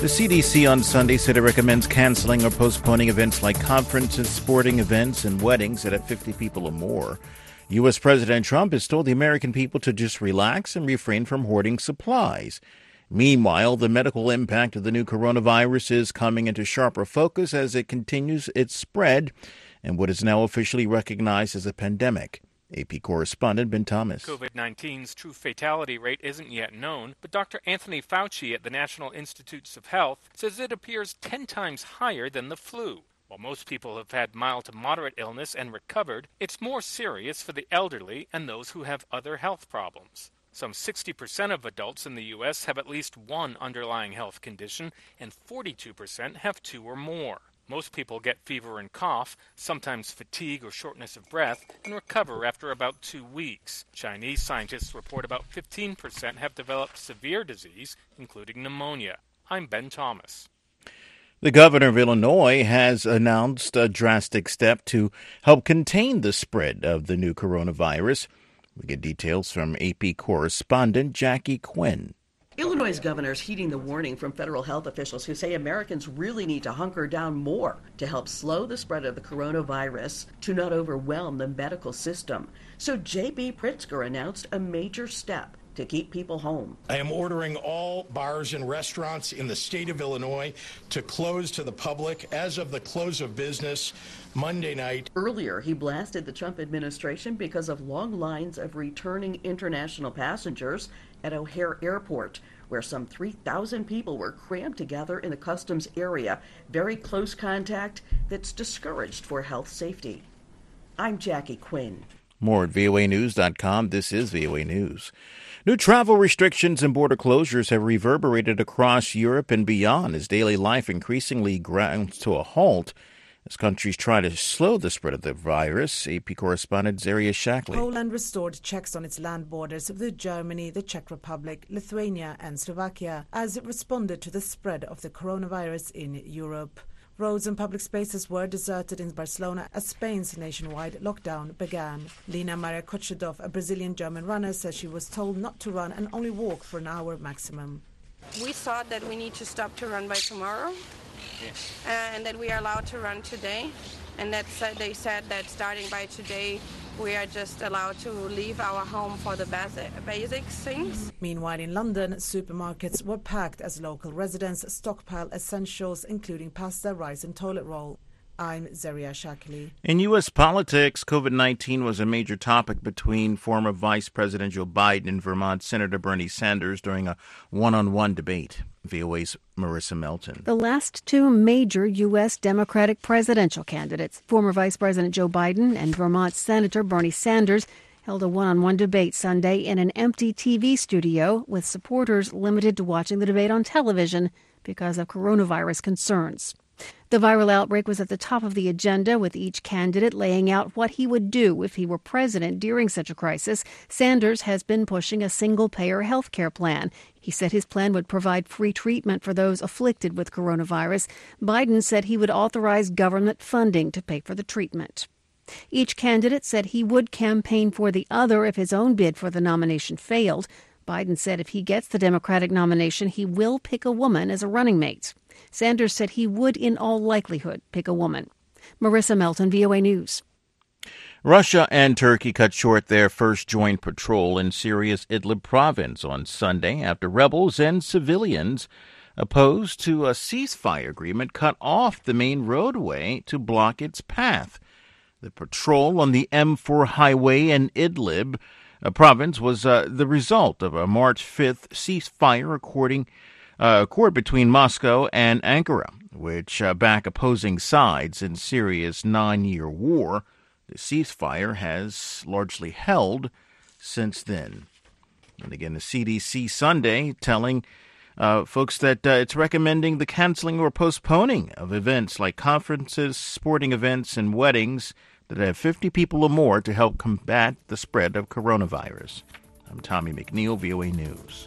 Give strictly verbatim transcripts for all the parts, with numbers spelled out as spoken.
The C D C on Sunday said it recommends canceling or postponing events like conferences, sporting events, and weddings that have fifty people or more. U S. President Trump has told the American people to just relax and refrain from hoarding supplies. Meanwhile, the medical impact of the new coronavirus is coming into sharper focus as it continues its spread in what is now officially recognized as a pandemic. A P correspondent Ben Thomas. COVID nineteen's true fatality rate isn't yet known, but Doctor Anthony Fauci at the National Institutes of Health says it appears ten times higher than the flu. While most people have had mild to moderate illness and recovered, it's more serious for the elderly and those who have other health problems. Some sixty percent of adults in the U S have at least one underlying health condition, and forty-two percent have two or more. Most people get fever and cough, sometimes fatigue or shortness of breath, and recover after about two weeks. Chinese scientists report about fifteen percent have developed severe disease, including pneumonia. I'm Ben Thomas. The governor of Illinois has announced a drastic step to help contain the spread of the new coronavirus. We get details from A P correspondent Jackie Quinn. Illinois' governor is heeding the warning from federal health officials who say Americans really need to hunker down more to help slow the spread of the coronavirus to not overwhelm the medical system. So J B. Pritzker announced a major step to keep people home. I am ordering all bars and restaurants in the state of Illinois to close to the public as of the close of business Monday night. Earlier, he blasted the Trump administration because of long lines of returning international passengers at O'Hare Airport, where some three thousand people were crammed together in the customs area. Very close contact that's discouraged for health safety. I'm Jackie Quinn. More at V O A news dot com. This is V O A News. New travel restrictions and border closures have reverberated across Europe and beyond as daily life increasingly grinds to a halt as countries try to slow the spread of the virus. A P correspondent Zaria Shackley. Poland restored checks on its land borders with Germany, the Czech Republic, Lithuania and Slovakia as it responded to the spread of the coronavirus in Europe. Roads and public spaces were deserted in Barcelona as Spain's nationwide lockdown began. Lina Maria Kochedov, a Brazilian-German runner, says she was told not to run and only walk for an hour maximum. We thought that we need to stop to run by tomorrow, yes. uh, and that we are allowed to run today. And that's, uh, they said that starting by today, we are just allowed to leave our home for the basic, basic things. Meanwhile, in London, supermarkets were packed as local residents stockpile essentials, including pasta, rice and toilet roll. I'm Zaria Shackley. In U S politics, COVID nineteen was a major topic between former Vice President Joe Biden and Vermont Senator Bernie Sanders during a one-on-one debate. V O A's Marissa Melton. The last two major U S. Democratic presidential candidates, former Vice President Joe Biden and Vermont Senator Bernie Sanders, held a one-on-one debate Sunday in an empty T V studio with supporters limited to watching the debate on television because of coronavirus concerns. The viral outbreak was at the top of the agenda, with each candidate laying out what he would do if he were president during such a crisis. Sanders has been pushing a single-payer health care plan. He said his plan would provide free treatment for those afflicted with coronavirus. Biden said he would authorize government funding to pay for the treatment. Each candidate said he would campaign for the other if his own bid for the nomination failed. Biden said if he gets the Democratic nomination, he will pick a woman as a running mate. Sanders said he would, in all likelihood, pick a woman. Marissa Melton, V O A News. Russia and Turkey cut short their first joint patrol in Syria's Idlib province on Sunday after rebels and civilians opposed to a ceasefire agreement cut off the main roadway to block its path. The patrol on the M four highway in Idlib uh, province was uh, the result of a March fifth ceasefire according Uh, accord between Moscow and Ankara, which uh, back opposing sides in Syria's nine-year war. The ceasefire has largely held since then. And again, the C D C Sunday telling uh, folks that uh, it's recommending the canceling or postponing of events like conferences, sporting events, and weddings that have fifty people or more to help combat the spread of coronavirus. I'm Tommy McNeil, V O A News.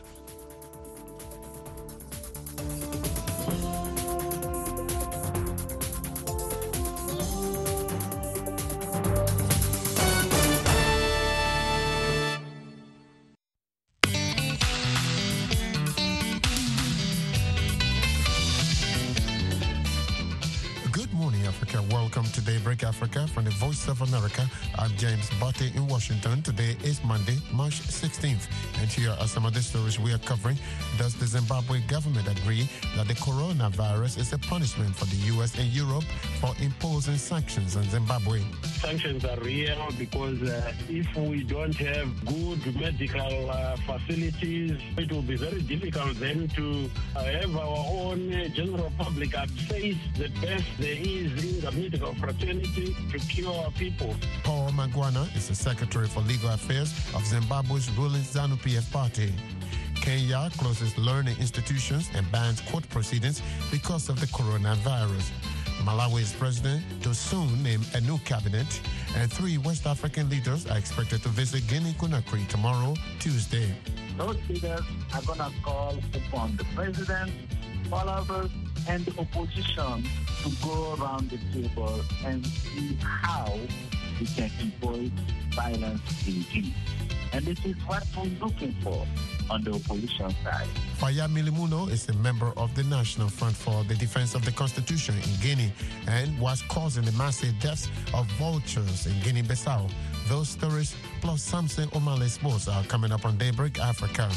America. Welcome to Daybreak Africa from the Voice of America. I'm James Botte in Washington. Today is Monday, March sixteenth. And here are some of the stories we are covering. Does the Zimbabwe government agree that the coronavirus is a punishment for the U S and Europe for imposing sanctions on Zimbabwe? Sanctions are real because uh, if we don't have good medical uh, facilities, it will be very difficult then to uh, have our own uh, general public access the best there is in the medical fraternity to cure people. Paul Magwana is the Secretary for Legal Affairs of Zimbabwe's ruling ZANU-P F party. Kenya closes learning institutions and bans court proceedings because of the coronavirus. Malawi's president to soon name a new cabinet, and three West African leaders are expected to visit Guinea-Conakry tomorrow, Tuesday. Those leaders are going to call upon the president, followers, and the opposition to go around the table and see how we can impose violence in Guinea. And this is what we're looking for on the opposition side. Faya Milimuno is a member of the National Front for the Defense of the Constitution in Guinea and was causing the massive deaths of vultures in Guinea-Bissau. Those stories plus Samson O'Malley Sports are coming up on Daybreak Africa.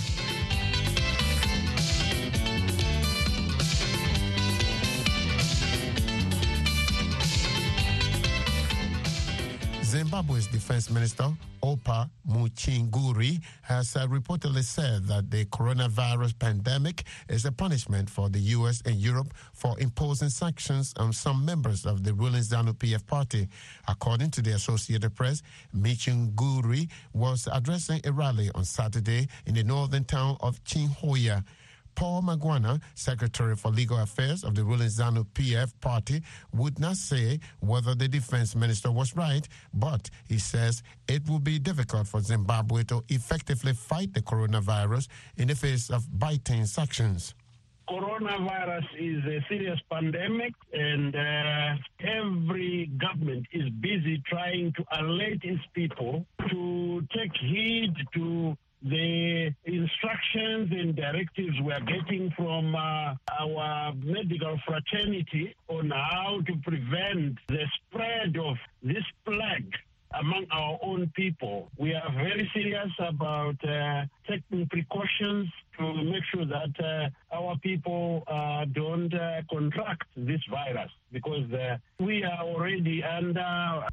Zimbabwe's Defense Minister, Opa Muchinguri, has uh, reportedly said that the coronavirus pandemic is a punishment for the U S and Europe for imposing sanctions on some members of the ruling ZANU-P F party. According to the Associated Press, Muchinguri was addressing a rally on Saturday in the northern town of Chinhoya. Paul Magwana, Secretary for Legal Affairs of the ruling ZANU-P F party, would not say whether the defense minister was right, but he says it will be difficult for Zimbabwe to effectively fight the coronavirus in the face of biting sanctions. Coronavirus is a serious pandemic, and uh, every government is busy trying to alert its people to take heed to the instructions and directives we are getting from uh, our medical fraternity on how to prevent the spread of this plague among our own people. We are very serious about uh, taking precautions to make sure that uh, our people uh, don't uh, contract this virus, because uh, we are already under uh,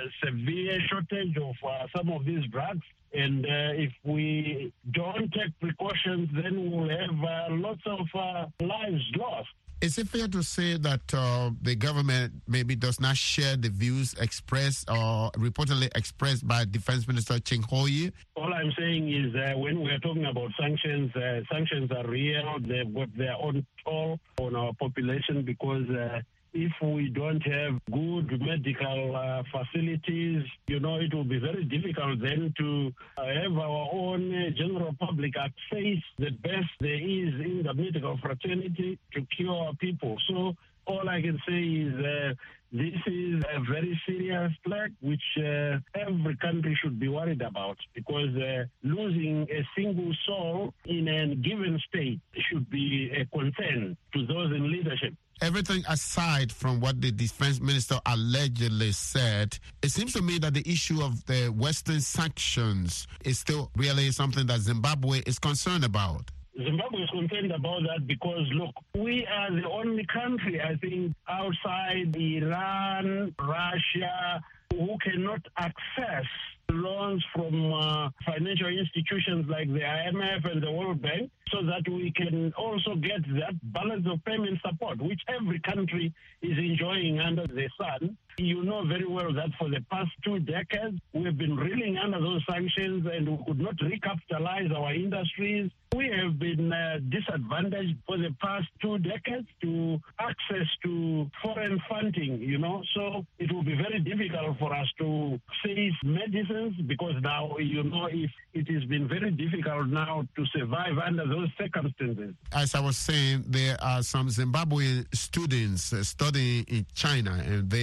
severe shortage of uh, some of these drugs. And uh, if we don't take precautions, then we'll have uh, lots of uh, lives lost. Is it fair to say that uh, the government maybe does not share the views expressed or reportedly expressed by Defense Minister Chinhoyi? All I'm saying is uh, when we're talking about sanctions, uh, sanctions are real. They've got their own toll on our population because uh, if we don't have good medical uh, facilities, you know, it will be very difficult then to uh, have our own uh, general public access the best there is in the medical fraternity to cure people. So all I can say is uh, this is a very serious plague which uh, every country should be worried about, because uh, losing a single soul in a given state should be a concern to those in leadership. Everything aside from what the defense minister allegedly said, it seems to me that the issue of the Western sanctions is still really something that Zimbabwe is concerned about. Zimbabwe is concerned about that because, look, we are the only country, I think, outside Iran, Russia, who cannot access loans from uh, financial institutions like the I M F and the World Bank, so that we can also get that balance of payment support, which every country is enjoying under the sun. You know very well that for the past two decades, we've been reeling under those sanctions and we could not recapitalize our industries. We have been uh, disadvantaged for the past two decades to access to foreign funding, you know. So it will be very difficult for us to seize medicines because now, you know, if it has been very difficult now to survive under those circumstances. As I was saying, there are some Zimbabwean students uh, studying in China, and they were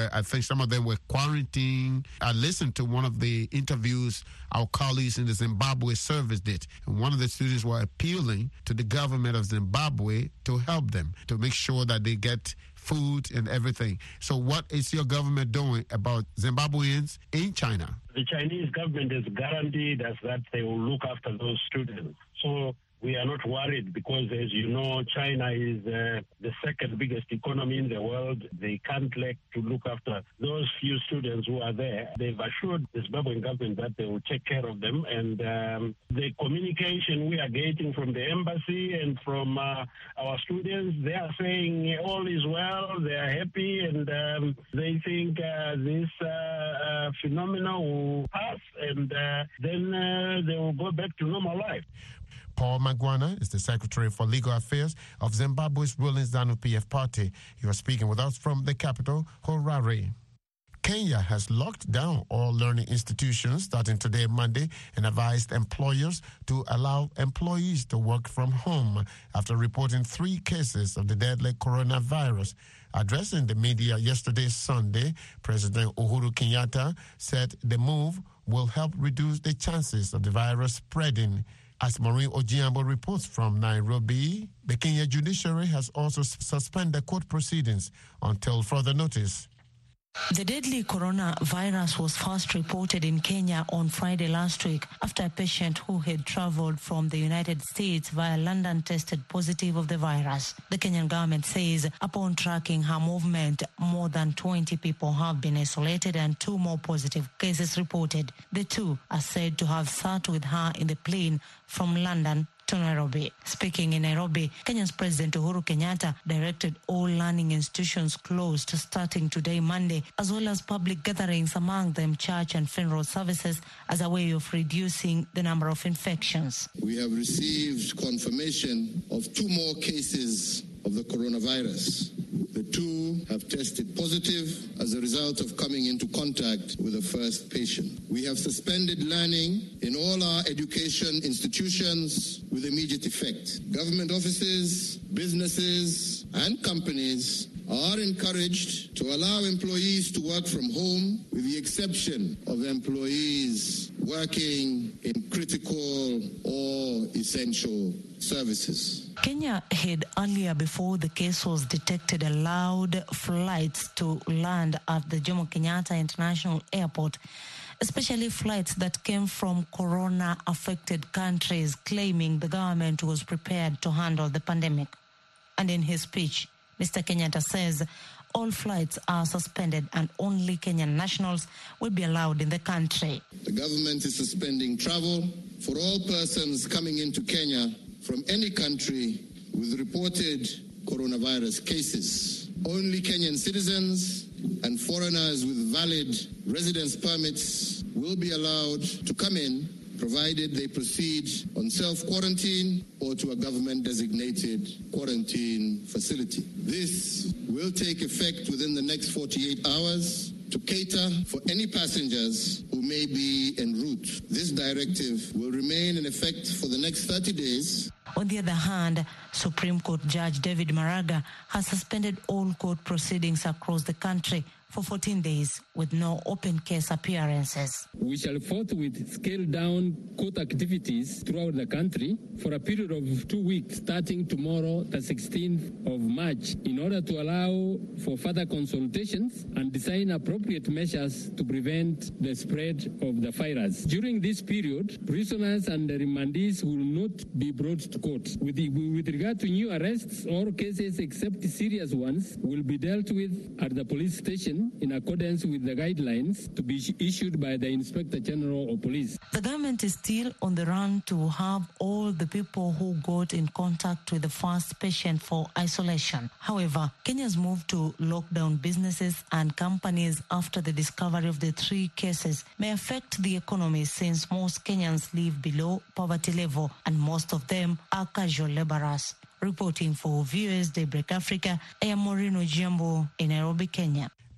were, I think some of them were quarantined. I listened to one of the interviews our colleagues in the Zimbabwe service did. And one of the students were appealing to the government of Zimbabwe to help them, to make sure that they get food and everything. So what is your government doing about Zimbabweans in China? The Chinese government has guaranteed us that they will look after those students. So we are not worried because, as you know, China is uh, the second biggest economy in the world. They can't lack to look after those few students who are there. They've assured the Zimbabwean government that they will take care of them. And um, the communication we are getting from the embassy and from uh, our students, they are saying all is well, they are happy, and um, they think uh, this uh, uh, phenomenon will pass, and uh, then uh, they will go back to normal life. Paul Magwana is the Secretary for Legal Affairs of Zimbabwe's ruling ZANU-P F party. He was speaking with us from the capital, Harare. Kenya has locked down all learning institutions starting today, Monday, and advised employers to allow employees to work from home after reporting three cases of the deadly coronavirus. Addressing the media yesterday, Sunday, President Uhuru Kenyatta said the move will help reduce the chances of the virus spreading. As Maureen Ojiambo reports from Nairobi, the Kenya judiciary has also suspended court proceedings until further notice. The deadly coronavirus was first reported in Kenya on Friday last week after a patient who had traveled from the United States via London tested positive of the virus. The Kenyan government says upon tracking her movement, more than twenty people have been isolated and two more positive cases reported. The two are said to have sat with her in the plane from London to Nairobi. Speaking in Nairobi, Kenya's President Uhuru Kenyatta directed all learning institutions closed starting today, Monday, as well as public gatherings, among them church and funeral services, as a way of reducing the number of infections. We have received confirmation of two more cases of the coronavirus. The two have tested positive as a result of coming into contact with the first patient. We have suspended learning in all our education institutions with immediate effect. Government offices, businesses, and companies are encouraged to allow employees to work from home, with the exception of employees working in critical or essential services. Kenya had earlier, before the case was detected, allowed flights to land at the Jomo Kenyatta International Airport, especially flights that came from corona-affected countries, claiming the government was prepared to handle the pandemic. And in his speech, Mister Kenyatta says all flights are suspended and only Kenyan nationals will be allowed in the country. The government is suspending travel for all persons coming into Kenya from any country with reported coronavirus cases. Only Kenyan citizens and foreigners with valid residence permits will be allowed to come in, provided they proceed on self-quarantine or to a government-designated quarantine facility. This will take effect within the next forty-eight hours to cater for any passengers who may be en route. This directive will remain in effect for the next thirty days. On the other hand, Supreme Court Judge David Maraga has suspended all court proceedings across the country for fourteen days with no open case appearances. We shall forthwith scale down court activities throughout the country for a period of two weeks starting tomorrow, the sixteenth of March, in order to allow for further consultations and design appropriate measures to prevent the spread of the virus. During this period, prisoners and the remandees will not be brought to court. With, the, with regard to new arrests, all cases except serious ones will be dealt with at the police station in accordance with the guidelines to be issued by the Inspector General of Police. The government is still on the run to have all the people who got in contact with the first patient for isolation. However, Kenya's move to lock down businesses and companies after the discovery of the three cases may affect the economy, since most Kenyans live below poverty level and most of them are casual laborers. Reporting for V O S Daybreak Africa, I am Maureen Ojiambo in Nairobi, Kenya.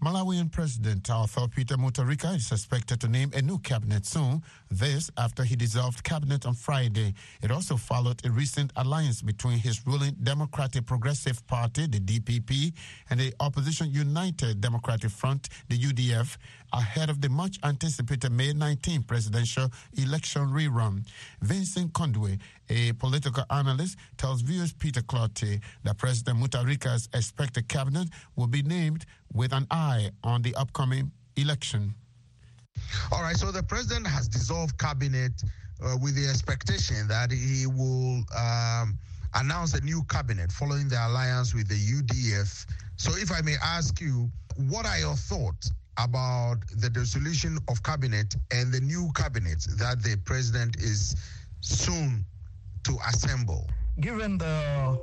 Malawian President Arthur Peter Mutharika is expected to name a new cabinet soon. This after he dissolved cabinet on Friday. It also followed a recent alliance between his ruling Democratic Progressive Party, the D P P, and the opposition United Democratic Front, the U D F, ahead of the much-anticipated May nineteenth presidential election rerun. Vincent Kondwe, a political analyst, tells viewers Peter Clottey that President Mutharika's expected cabinet will be named with an eye on the upcoming election. All right, so the president has dissolved cabinet uh, with the expectation that he will um, announce a new cabinet following the alliance with the U D F. So if I may ask you, what are your thoughts about the dissolution of cabinet and the new cabinet that the president is soon to assemble? Given the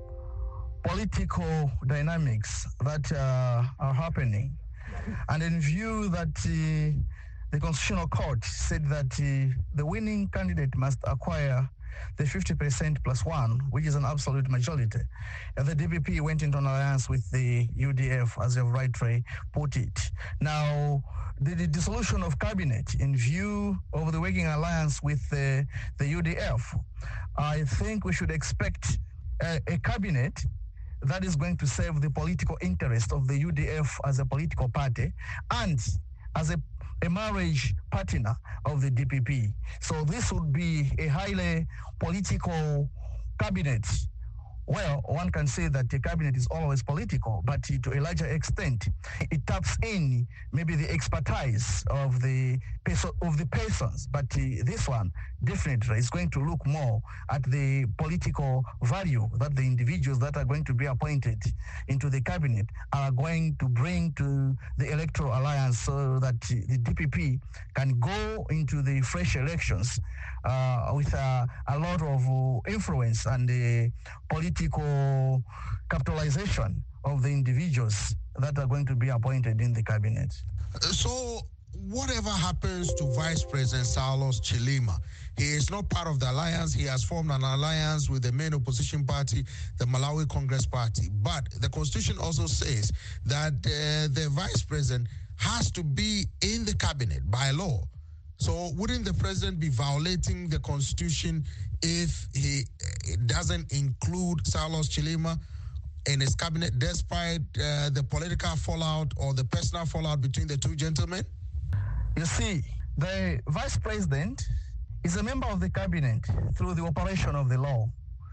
political dynamics that uh, are happening, and in view that uh, the Constitutional Court said that uh, the winning candidate must acquire the fifty percent plus one, which is an absolute majority. And the D P P went into an alliance with the U D F, as you have rightly put it. Now, the, the dissolution of cabinet in view of the working alliance with uh, the U D F, I think we should expect a, a cabinet that is going to serve the political interest of the U D F as a political party and as a a marriage partner of the D P P. So this would be a highly political cabinet. Well, one can say that the cabinet is always political, but to a larger extent, it taps in maybe the expertise of the of the persons. But uh, this one definitely is going to look more at the political value that the individuals that are going to be appointed into the cabinet are going to bring to the electoral alliance, so that the D P P can go into the fresh elections uh, with uh, a lot of uh, influence and uh, political capitalization of the individuals that are going to be appointed in the cabinet. So whatever happens to Vice President Saulos Chilima, he is not part of the alliance. He has formed an alliance with the main opposition party, the Malawi Congress Party. But the Constitution also says that uh, the Vice President has to be in the cabinet by law. So wouldn't the president be violating the Constitution if he doesn't include Saulos Chilima in his cabinet, despite uh, the political fallout or the personal fallout between the two gentlemen? You see, the vice president is a member of the cabinet through the operation of the law.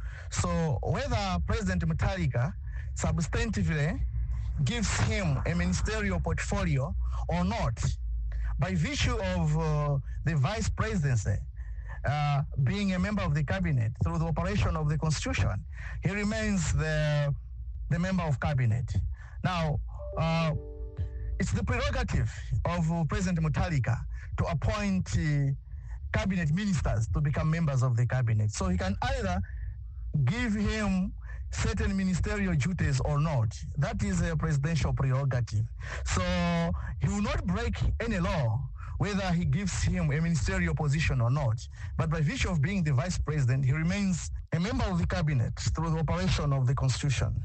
So whether President Mutharika substantively gives him a ministerial portfolio or not, by virtue of uh, the vice presidency uh, being a member of the cabinet through the operation of the Constitution, he remains the, the member of cabinet. Now, uh, it's the prerogative of uh, President Mutharika to appoint uh, cabinet ministers to become members of the cabinet. So he can either give him certain ministerial duties or not. That is a presidential prerogative. So he will not break any law whether he gives him a ministerial position or not. But by virtue of being the vice president, he remains a member of the cabinet through the operation of the Constitution.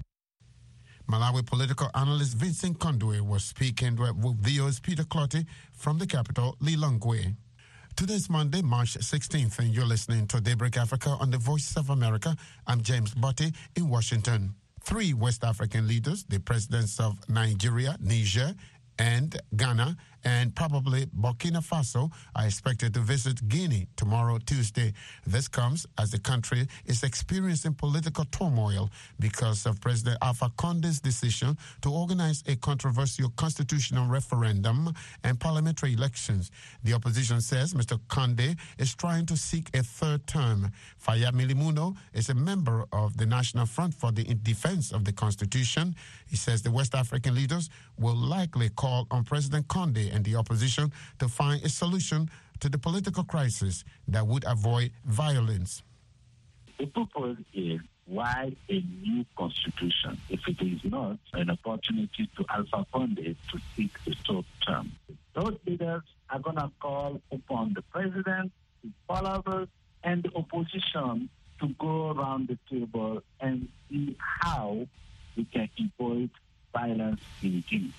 Malawi political analyst Vincent Kondwe was speaking with V O's Peter Clottey from the capital, Lilongwe. Today's Monday, March sixteenth, and you're listening to Daybreak Africa on the Voice of America. I'm James Botti in Washington. Three West African leaders, the presidents of Nigeria, Niger, and Ghana, and probably Burkina Faso, are expected to visit Guinea tomorrow, Tuesday. This comes as the country is experiencing political turmoil because of President Alpha Conde's decision to organize a controversial constitutional referendum and parliamentary elections. The opposition says Mister Conde is trying to seek a third term. Faya Milimuno is a member of the National Front for the Defense of the Constitution. He says the West African leaders will likely call on President Conde and the opposition to find a solution to the political crisis that would avoid violence. The purpose is why a new constitution if it is not an opportunity to Alpha Conde to seek a third term? Those leaders are going to call upon the president, his followers, and the opposition to go around the table and see how we can avoid violence in Guinea.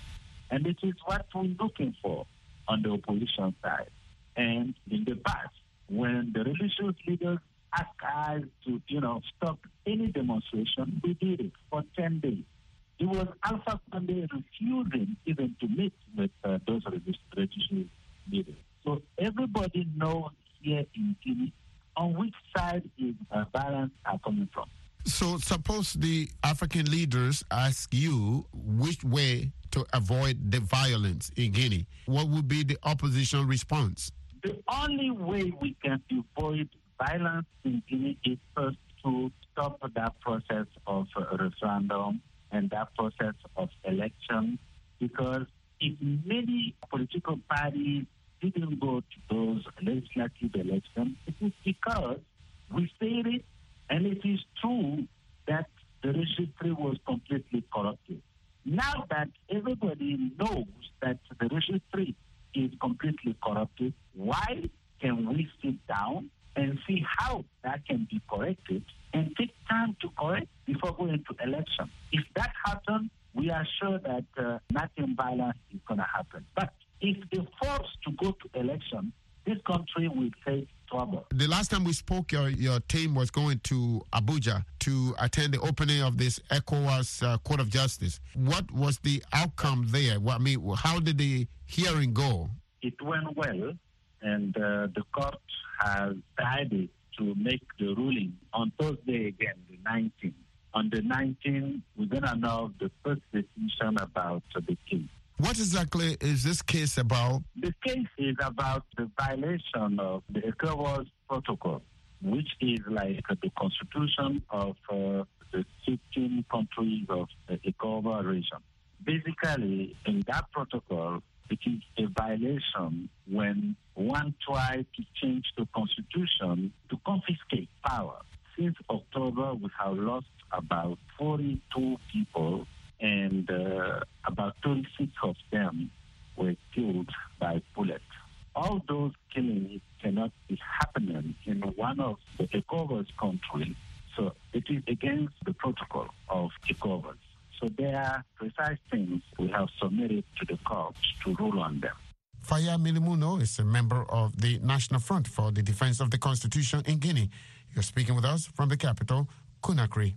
And it is what we're looking for on the opposition side. And in the past, when the religious leaders asked us to, you know, stop any demonstration, we did it for ten days. It was Alpha Condé refusing even to meet with uh, those religious leaders. So everybody knows here in Guinea on which side is uh, violence are coming from. So suppose the African leaders ask you which way to avoid the violence in Guinea. What would be the opposition response? The only way we can avoid violence in Guinea is first to stop that process of a referendum and that process of election, because if many political parties didn't go to those legislative elections, it is because we said it, and it is true that the registry was completely corrupted. Now that everybody knows that the registry is completely corrupted, why can we sit down and see how that can be corrected and take time to correct before going to election? If that happens, we are sure that uh, nothing violent is going to happen. But if they're forced to go to election, this country will face trouble. The last time we spoke, your, your team was going to Abuja to attend the opening of this ECOWAS uh, Court of Justice. What was the outcome there? Well, I mean, how did the hearing go? It went well, and uh, the court has decided to make the ruling on Thursday again, the nineteenth. On the nineteenth, we're going to know the first decision about uh, the case. What exactly is this case about? The case is about the violation of the ECOWAS protocol, which is like uh, the constitution of uh, the fifteen countries of the ECOWAS region. Basically, in that protocol, it is a violation when one tries to change the constitution to confiscate power. Since October, we have lost about forty-two people, and uh, about thirty-six of them were killed by bullets. All those killings cannot be happening in one of the ECOWAS countries, so it is against the protocol of ECOWAS. So there are precise things we have submitted to the court to rule on them. Faya Milimuno is a member of the National Front for the Defense of the Constitution in Guinea. You're speaking with us from the capital, Conakry.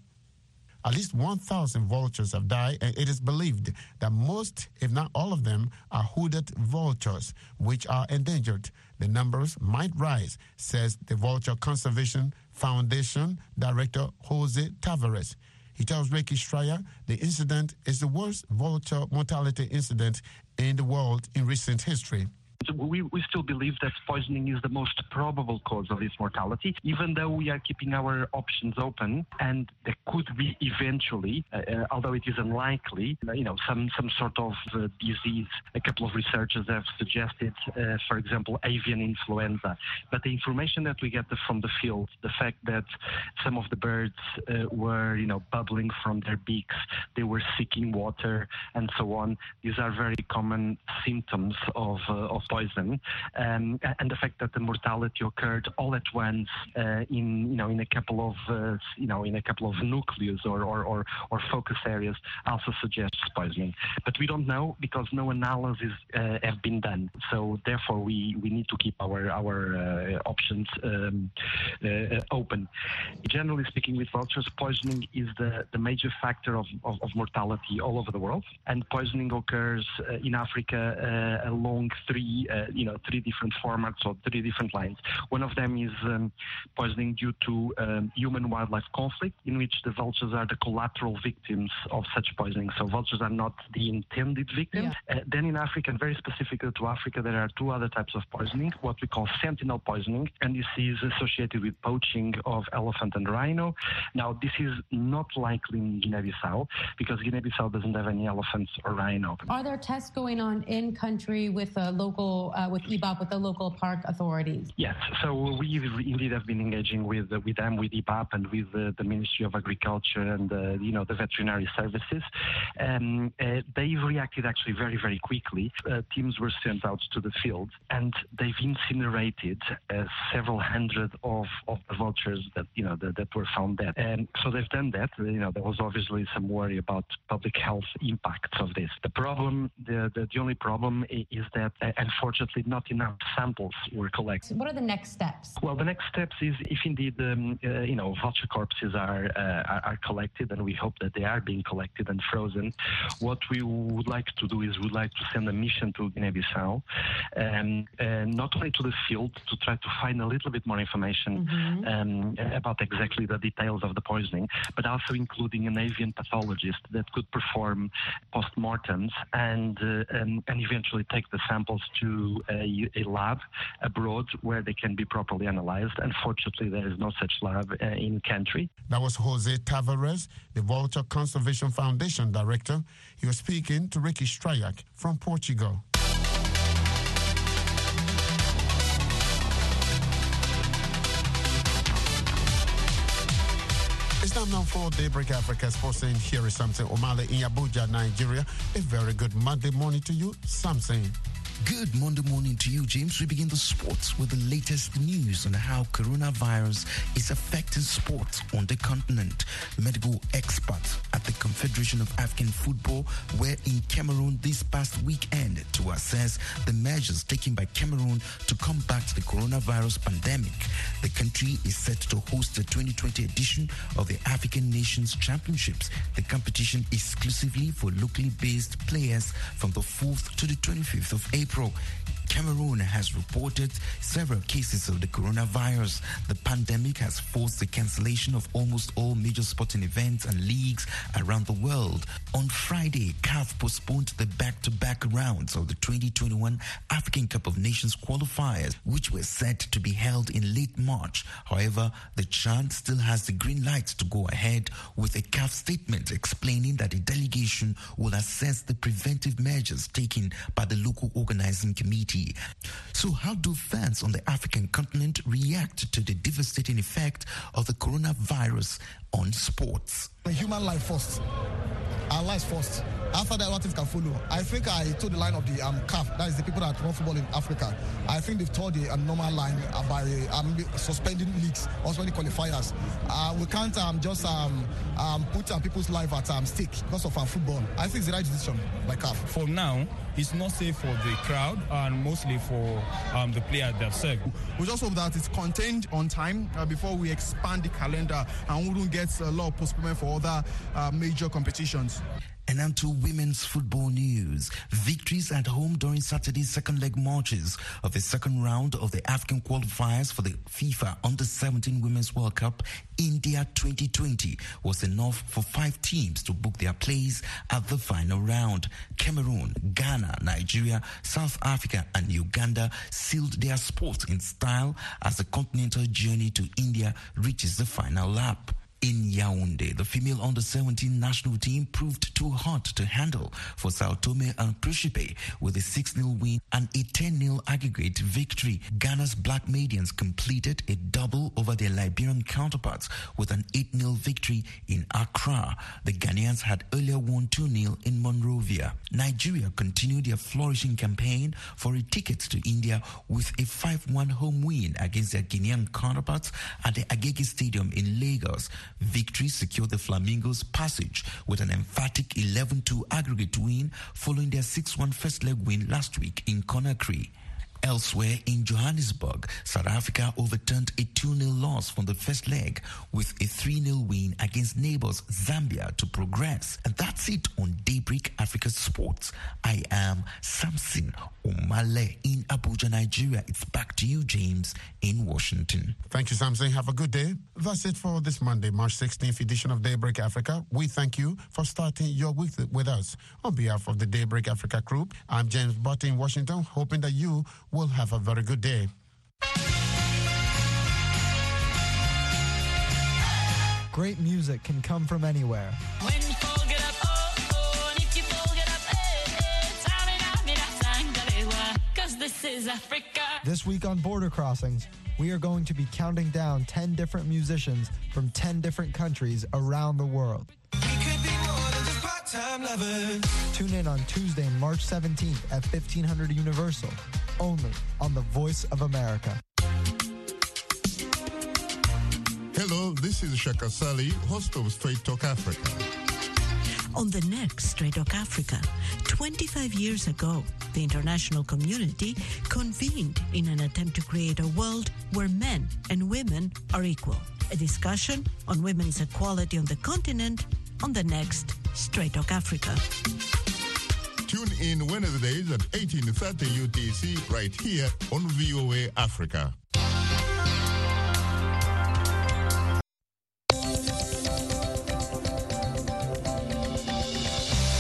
At least one thousand vultures have died, and it is believed that most, if not all of them, are hooded vultures, which are endangered. The numbers might rise, says the Vulture Conservation Foundation Director Jose Tavares. He tells Ricky Stryer the incident is the worst vulture mortality incident in the world in recent history. We, we still believe that poisoning is the most probable cause of this mortality, even though we are keeping our options open, and there could be eventually, uh, uh, although it is unlikely, you know, some, some sort of uh, disease. A couple of researchers have suggested, uh, for example, avian influenza. But the information that we get from the field, the fact that some of the birds uh, were, you know, bubbling from their beaks, they were seeking water, and so on. These are very common symptoms of uh, of poison, um, and the fact that the mortality occurred all at once uh, in you know in a couple of uh, you know in a couple of nucleus or or, or or focus areas also suggests poisoning. But we don't know because no analysis uh, have been done. So therefore, we, we need to keep our our uh, options um, uh, open. Generally speaking, with vultures, poisoning is the, the major factor of, of, of mortality all over the world, and poisoning occurs uh, in Africa uh, along three. Uh, you know, three different formats or three different lines. One of them is um, poisoning due to um, human-wildlife conflict, in which the vultures are the collateral victims of such poisoning. So vultures are not the intended victims. Yeah. Uh, then in Africa, and very specifically to Africa, there are two other types of poisoning, what we call sentinel poisoning, and this is associated with poaching of elephant and rhino. Now, this is not likely in Guinea-Bissau, because Guinea-Bissau doesn't have any elephants or rhino. Are there tests going on in country with uh, local local, uh, with E B O P, with the local park authorities? Yes, so we indeed have been engaging with uh, with them, with E B O P, and with uh, the Ministry of Agriculture and uh, you know the veterinary services. Um, uh, they reacted actually very very quickly. Uh, teams were sent out to the field, and they've incinerated uh, several hundred of, of the vultures that you know that, that were found dead. And so they've done that. You know there was obviously some worry about public health impacts of this. The problem, the the, the only problem is that uh, unfortunately not enough samples were collected. What are the next steps? Well, the next steps is if indeed um, uh, you know vulture corpses are, uh, are are collected, and we hope that they are being collected and frozen. What we would like to do is we'd like to send a mission to Guinea-Bissau, um, uh, not only to the field to try to find a little bit more information mm-hmm. um, about exactly the details of the poisoning, but also including an avian pathologist that could perform post-mortems and uh, and, and eventually take the samples to a, a lab abroad where they can be properly analyzed. Unfortunately, there is no such lab uh, in country. That was Jose Tavares, the Vulture Conservation Foundation director. He was speaking to Ricky Strayak from Portugal. It's time now for Daybreak Africa Sports Scene. Here is Samson Omale in Abuja, Nigeria. A very good Monday morning to you, Samson. Good Monday morning to you, James. We begin the sports with the latest news on how coronavirus is affecting sports on the continent. Medical experts at the Confederation of African Football were in Cameroon this past weekend to assess the measures taken by Cameroon to combat the coronavirus pandemic. The country is set to host the twenty twenty edition of the African Nations Championships, the competition exclusively for locally based players from the fourth to the twenty-fifth of April. Cameroon has reported several cases of the coronavirus. The pandemic has forced the cancellation of almost all major sporting events and leagues around the world. On Friday, C A F postponed the back-to-back rounds of the twenty twenty-one African Cup of Nations qualifiers, which were set to be held in late March. However, the Chad still has the green light to go ahead, with a C A F statement explaining that the delegation will assess the preventive measures taken by the local organizing committee. So how do fans on the African continent react to the devastating effect of the coronavirus on sports? Human life first. Our lives first. After that, what things can follow. I think I told the line of the um, C A F, that is the people that run football in Africa. I think they've told the uh, normal line uh, by um, suspending leagues, also the qualifiers. Uh, we can't um, just um, um, put um, people's life at um, stake because of our football. I think it's the right decision by C A F. For now, it's not safe for the crowd and mostly for um, the players themselves. We just hope that it's contained on time uh, before we expand the calendar and we don't get a lot of postponement for other uh, major competitions. And on to women's football news. Victories at home during Saturday's second leg matches of the second round of the African qualifiers for the FIFA Under seventeen Women's World Cup India twenty twenty was enough for five teams to book their place at the final round. Cameroon, Ghana, Nigeria, South Africa and Uganda sealed their spot in style as the continental journey to India reaches the final lap. In Yaoundé, the female under seventeen national team proved too hard to handle for Sao Tome and Principe with a six nil win and a ten nil aggregate victory. Ghana's Black Medians completed a double over their Liberian counterparts with an eight nil victory in Accra. The Ghanaians had earlier won two nil in Monrovia. Nigeria continued their flourishing campaign for a ticket to India with a five one home win against their Guinean counterparts at the Agege Stadium in Lagos. Victory secured the Flamingos passage with an emphatic eleven two aggregate win following their six one first leg win last week in Conakry. Elsewhere in Johannesburg, South Africa overturned a two nil loss from the first leg with a three nil win against neighbors Zambia to progress. And that's it on Daybreak Africa Sports. I am Samson Omale in Abuja, Nigeria. It's back to you, James, in Washington. Thank you, Samson. Have a good day. That's it for this Monday, March sixteenth edition of Daybreak Africa. We thank you for starting your week with us. On behalf of the Daybreak Africa group, I'm James Butt in Washington, hoping that you will have a very good day. Great music can come from anywhere. When you fall, get up, oh, oh, and if you fall, get up, eh, eh, tell me that, me that song, 'cause this is is Africa. This week on Border Crossings, we are going to be counting down ten different musicians from ten different countries around the world. Tune in on Tuesday, March seventeenth at fifteen hundred Universal, only on the Voice of America. Hello, this is Shaka Sali, host of Straight Talk Africa. On the next Straight Talk Africa, twenty-five years ago, the international community convened in an attempt to create a world where men and women are equal. A discussion on women's equality on the continent on the next Straight Talk Africa. Tune in Wednesdays at eighteen thirty U T C right here on V O A Africa.